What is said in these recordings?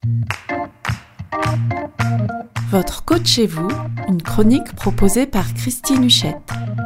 Votre coach chez vous, une chronique proposée par Christine Huchette.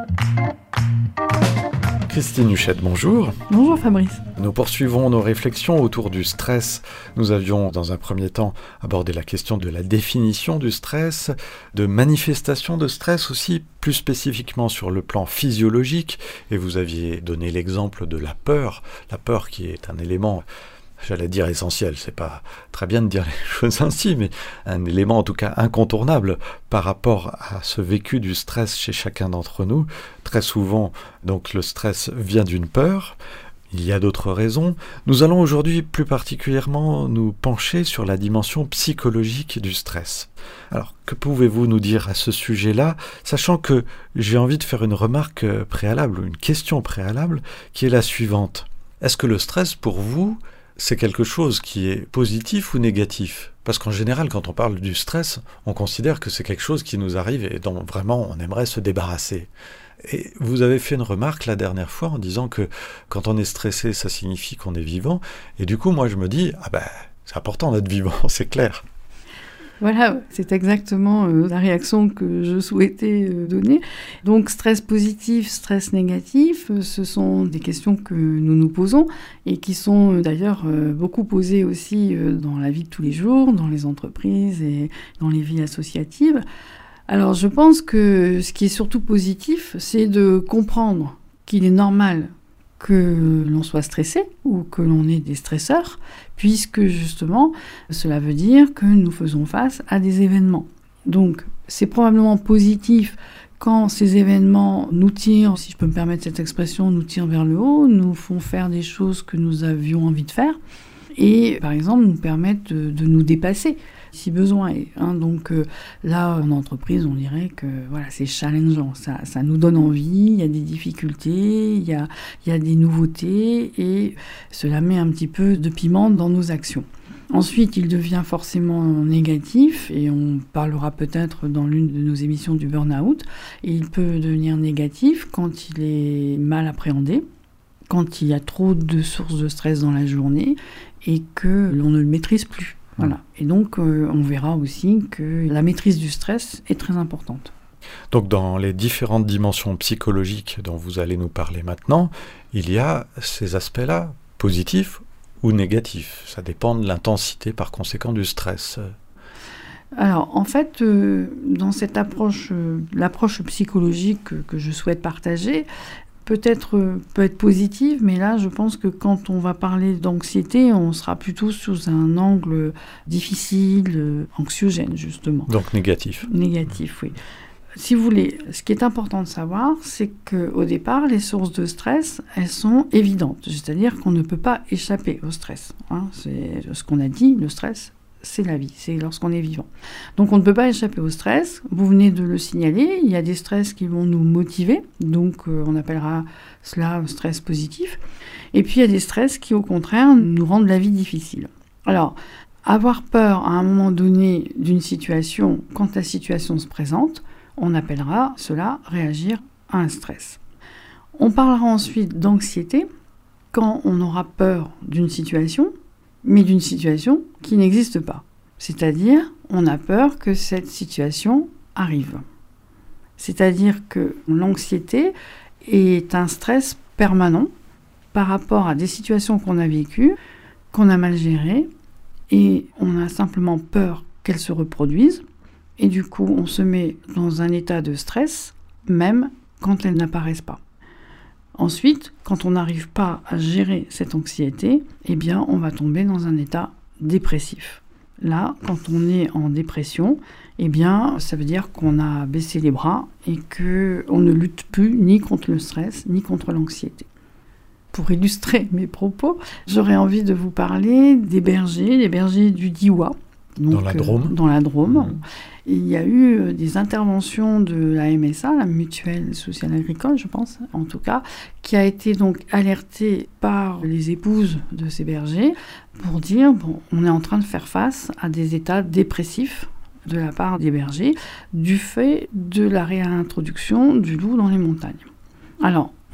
Christine Huchette, bonjour. Bonjour Fabrice. Nous poursuivons nos réflexions autour du stress. Nous avions dans un premier temps abordé la question de la définition du stress, de manifestations de stress aussi, plus spécifiquement sur le plan physiologique, et vous aviez donné l'exemple de la peur qui est un élément, j'allais dire essentiel, c'est pas très bien de dire les choses ainsi, mais un élément en tout cas incontournable par rapport à ce vécu du stress chez chacun d'entre nous. Très souvent, donc le stress vient d'une peur. Il y a d'autres raisons. Nous allons aujourd'hui plus particulièrement nous pencher sur la dimension psychologique du stress. Alors, que pouvez-vous nous dire à ce sujet-là, sachant que j'ai envie de faire une remarque préalable, ou une question préalable, qui est la suivante. Est-ce que le stress, pour vous, c'est quelque chose qui est positif ou négatif ? Parce qu'en général, quand on parle du stress, on considère que c'est quelque chose qui nous arrive et dont vraiment on aimerait se débarrasser. Et vous avez fait une remarque la dernière fois en disant que quand on est stressé, ça signifie qu'on est vivant. Et du coup, moi je me dis, c'est important d'être vivant, c'est clair. Voilà, c'est exactement la réaction que je souhaitais donner. Donc stress positif, stress négatif, ce sont des questions que nous nous posons et qui sont d'ailleurs beaucoup posées aussi dans la vie de tous les jours, dans les entreprises et dans les vies associatives. Alors je pense que ce qui est surtout positif, c'est de comprendre qu'il est normal que l'on soit stressé ou que l'on ait des stresseurs, puisque justement, cela veut dire que nous faisons face à des événements. Donc, c'est probablement positif quand ces événements nous tirent, si je peux me permettre cette expression, nous tirent vers le haut, nous font faire des choses que nous avions envie de faire, et par exemple nous permettent de nous dépasser si besoin est. Donc là, en entreprise, on dirait que voilà, c'est challengeant, ça nous donne envie, il y a des difficultés, il y a des nouveautés, et cela met un petit peu de piment dans nos actions. Ensuite, il devient forcément négatif, et on parlera peut-être dans l'une de nos émissions du burn-out, et il peut devenir négatif quand il est mal appréhendé, quand il y a trop de sources de stress dans la journée, et que l'on ne le maîtrise plus. Voilà. Et donc, on verra aussi que la maîtrise du stress est très importante. Donc, dans les différentes dimensions psychologiques dont vous allez nous parler maintenant, il y a ces aspects-là, positifs ou négatifs. Ça dépend de l'intensité, par conséquent, du stress. Alors, en fait, dans cette approche, l'approche psychologique que je souhaite partager, peut être positive, mais là, je pense que quand on va parler d'anxiété, on sera plutôt sous un angle difficile, anxiogène, justement. Donc négatif. Négatif, oui. Si vous voulez, ce qui est important de savoir, c'est qu'au départ, les sources de stress, elles sont évidentes. C'est-à-dire qu'on ne peut pas échapper au stress. C'est ce qu'on a dit, le stress, c'est la vie, c'est lorsqu'on est vivant. Donc on ne peut pas échapper au stress, vous venez de le signaler, il y a des stress qui vont nous motiver, donc on appellera cela stress positif, et puis il y a des stress qui au contraire nous rendent la vie difficile. Alors, avoir peur à un moment donné d'une situation, quand la situation se présente, on appellera cela réagir à un stress. On parlera ensuite d'anxiété, quand on aura peur d'une situation, mais d'une situation qui n'existe pas. C'est-à-dire, on a peur que cette situation arrive. C'est-à-dire que l'anxiété est un stress permanent par rapport à des situations qu'on a vécues, qu'on a mal gérées, et on a simplement peur qu'elles se reproduisent, et du coup, on se met dans un état de stress, même quand elles n'apparaissent pas. Ensuite, quand on n'arrive pas à gérer cette anxiété, eh bien, on va tomber dans un état dépressif. Là, quand on est en dépression, eh bien, ça veut dire qu'on a baissé les bras et qu'on ne lutte plus ni contre le stress, ni contre l'anxiété. Pour illustrer mes propos, j'aurais envie de vous parler des bergers du Diois. Donc, dans la Drôme. Il y a eu des interventions de la MSA, la Mutuelle Sociale Agricole, je pense, en tout cas, qui a été donc alertée par les épouses de ces bergers pour dire, on est en train de faire face à des états dépressifs de la part des bergers du fait de la réintroduction du loup dans les montagnes. Alors,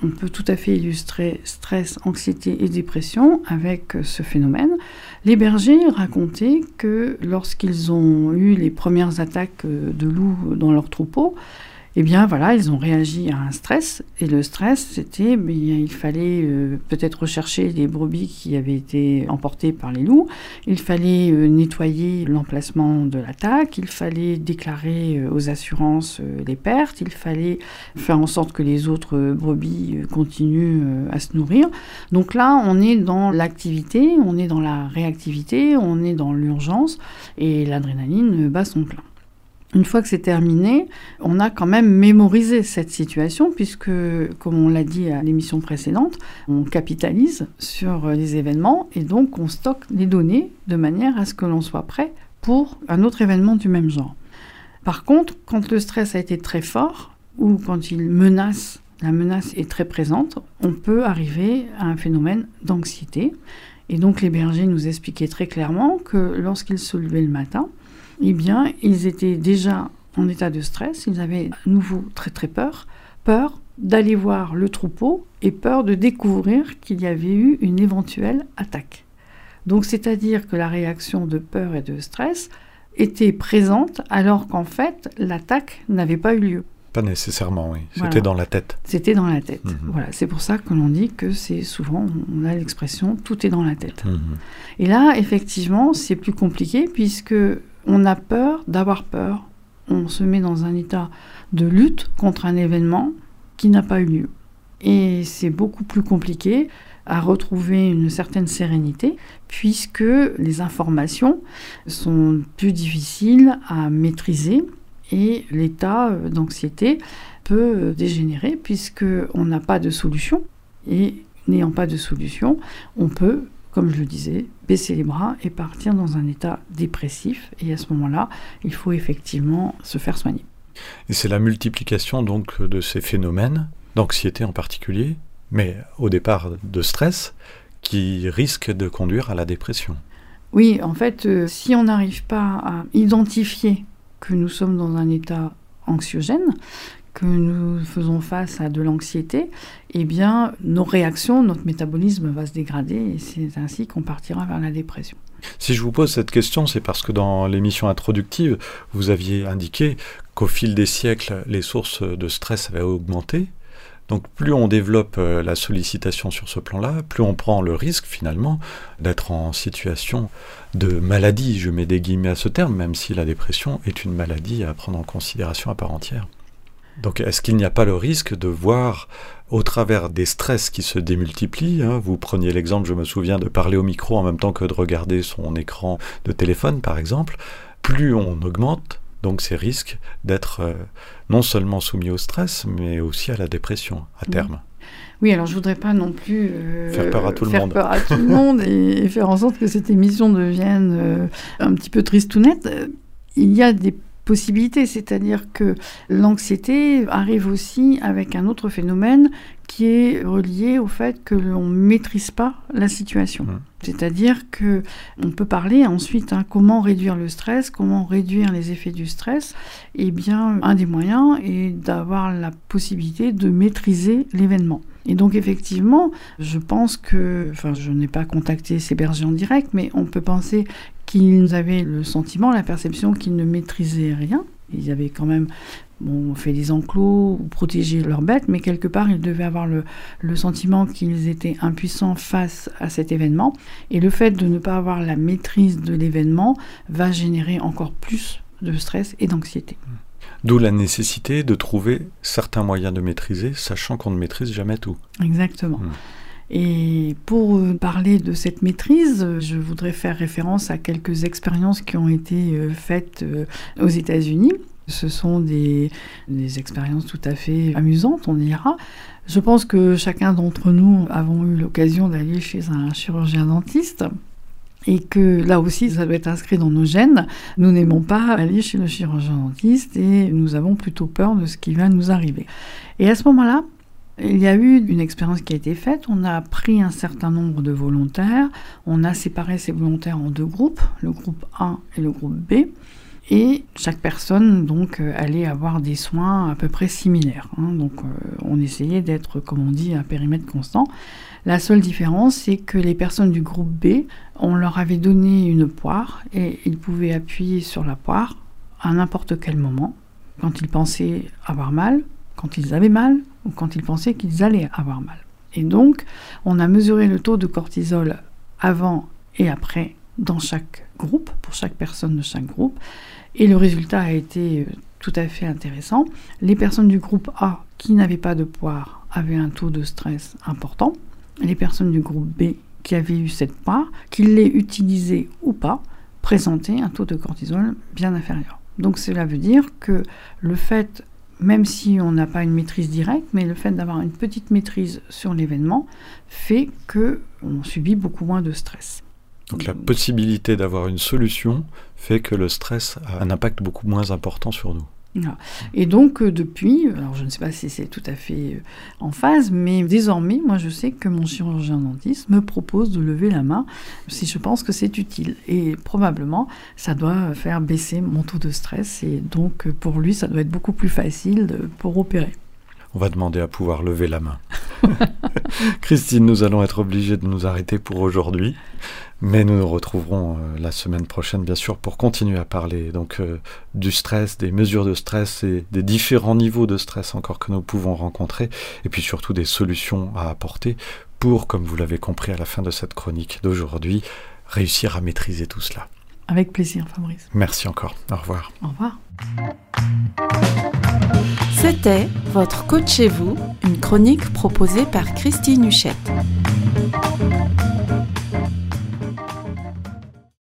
on peut tout à fait illustrer stress, anxiété et dépression avec ce phénomène. Les bergers racontaient que lorsqu'ils ont eu les premières attaques de loups dans leur troupeau, eh bien voilà, ils ont réagi à un stress. Et le stress, c'était, il fallait peut-être rechercher les brebis qui avaient été emportées par les loups. Il fallait nettoyer l'emplacement de l'attaque. Il fallait déclarer aux assurances les pertes. Il fallait faire en sorte que les autres brebis continuent à se nourrir. Donc là, on est dans l'activité, on est dans la réactivité, on est dans l'urgence. Et l'adrénaline bat son plein. Une fois que c'est terminé, on a quand même mémorisé cette situation puisque, comme on l'a dit à l'émission précédente, on capitalise sur les événements et donc on stocke les données de manière à ce que l'on soit prêt pour un autre événement du même genre. Par contre, quand le stress a été très fort ou quand la menace est très présente, on peut arriver à un phénomène d'anxiété. Et donc les bergers nous expliquaient très clairement que lorsqu'ils se levaient le matin, eh bien, ils étaient déjà en état de stress, ils avaient à nouveau très très peur d'aller voir le troupeau et peur de découvrir qu'il y avait eu une éventuelle attaque. Donc, c'est-à-dire que la réaction de peur et de stress était présente alors qu'en fait, l'attaque n'avait pas eu lieu. Pas nécessairement, oui. Voilà. C'était dans la tête. C'était dans la tête. Voilà. C'est pour ça que l'on dit que c'est souvent, on a l'expression « tout est dans la tête ». Et là, effectivement, c'est plus compliqué puisque on a peur d'avoir peur. On se met dans un état de lutte contre un événement qui n'a pas eu lieu. Et c'est beaucoup plus compliqué à retrouver une certaine sérénité puisque les informations sont plus difficiles à maîtriser et l'état d'anxiété peut dégénérer puisqu'on n'a pas de solution. Et n'ayant pas de solution, on peut, comme je le disais, baisser les bras et partir dans un état dépressif. Et à ce moment-là, il faut effectivement se faire soigner. Et c'est la multiplication donc de ces phénomènes, d'anxiété en particulier, mais au départ de stress, qui risque de conduire à la dépression. Oui, en fait, si on n'arrive pas à identifier que nous sommes dans un état anxiogène, que nous faisons face à de l'anxiété, eh bien, nos réactions, notre métabolisme va se dégrader et c'est ainsi qu'on partira vers la dépression. Si je vous pose cette question, c'est parce que dans l'émission introductive, vous aviez indiqué qu'au fil des siècles, les sources de stress avaient augmenté. Donc plus on développe la sollicitation sur ce plan-là, plus on prend le risque finalement d'être en situation de maladie. Je mets des guillemets à ce terme, même si la dépression est une maladie à prendre en considération à part entière. Donc est-ce qu'il n'y a pas le risque de voir au travers des stress qui se démultiplient, vous preniez l'exemple, je me souviens, de parler au micro en même temps que de regarder son écran de téléphone par exemple, plus on augmente donc ces risques d'être non seulement soumis au stress, mais aussi à la dépression à terme. Oui, alors je ne voudrais pas non plus faire peur à tout le monde et faire en sorte que cette émission devienne un petit peu tristounette. Il y a des possibilités, c'est-à-dire que l'anxiété arrive aussi avec un autre phénomène qui est relié au fait que l'on ne maîtrise pas la situation. C'est-à-dire qu'on peut parler ensuite comment réduire le stress, comment réduire les effets du stress. Eh bien, un des moyens est d'avoir la possibilité de maîtriser l'événement. Et donc effectivement, je pense que, je n'ai pas contacté ces bergers en direct, mais on peut penser qu'ils avaient le sentiment, la perception qu'ils ne maîtrisaient rien. Ils avaient quand même fait des enclos ou protégé leurs bêtes, mais quelque part, ils devaient avoir le sentiment qu'ils étaient impuissants face à cet événement. Et le fait de ne pas avoir la maîtrise de l'événement va générer encore plus de stress et d'anxiété. D'où la nécessité de trouver certains moyens de maîtriser, sachant qu'on ne maîtrise jamais tout. Exactement. Et pour parler de cette maîtrise, je voudrais faire référence à quelques expériences qui ont été faites aux États-Unis. Ce sont des expériences tout à fait amusantes, on dira. Je pense que chacun d'entre nous avons eu l'occasion d'aller chez un chirurgien dentiste. Et que là aussi, ça doit être inscrit dans nos gènes. Nous n'aimons pas aller chez le chirurgien dentiste et nous avons plutôt peur de ce qui va nous arriver. Et à ce moment-là, Il y a eu une expérience qui a été faite. On a pris un certain nombre de volontaires. On a séparé ces volontaires en 2 groupes, le groupe A et le groupe B. Et chaque personne donc allait avoir des soins à peu près similaires. Donc on essayait d'être, comme on dit, à périmètre constant. La seule différence, c'est que les personnes du groupe B, on leur avait donné une poire et ils pouvaient appuyer sur la poire à n'importe quel moment, quand ils pensaient avoir mal, quand ils avaient mal ou quand ils pensaient qu'ils allaient avoir mal. Et donc, on a mesuré le taux de cortisol avant et après dans chaque groupe, pour chaque personne de chaque groupe, et le résultat a été tout à fait intéressant. Les personnes du groupe A qui n'avaient pas de poire avaient un taux de stress important. Les personnes du groupe B qui avaient eu cette poire, qu'ils l'aient utilisée ou pas, présentaient un taux de cortisol bien inférieur. Donc cela veut dire que le fait, même si on n'a pas une maîtrise directe, mais le fait d'avoir une petite maîtrise sur l'événement fait qu'on subit beaucoup moins de stress. Donc la possibilité d'avoir une solution fait que le stress a un impact beaucoup moins important sur nous. Voilà. Et donc depuis, alors je ne sais pas si c'est tout à fait en phase, mais désormais, moi je sais que mon chirurgien dentiste me propose de lever la main si je pense que c'est utile. Et probablement, ça doit faire baisser mon taux de stress et donc pour lui, ça doit être beaucoup plus facile pour opérer. On va demander à pouvoir lever la main. Christine, nous allons être obligés de nous arrêter pour aujourd'hui, mais nous nous retrouverons la semaine prochaine, bien sûr, pour continuer à parler donc du stress, des mesures de stress et des différents niveaux de stress encore que nous pouvons rencontrer, et puis surtout des solutions à apporter pour, comme vous l'avez compris à la fin de cette chronique d'aujourd'hui, réussir à maîtriser tout cela. Avec plaisir, Fabrice. Merci encore. Au revoir. Au revoir. C'était Votre Coach chez vous, une chronique proposée par Christine Huchette.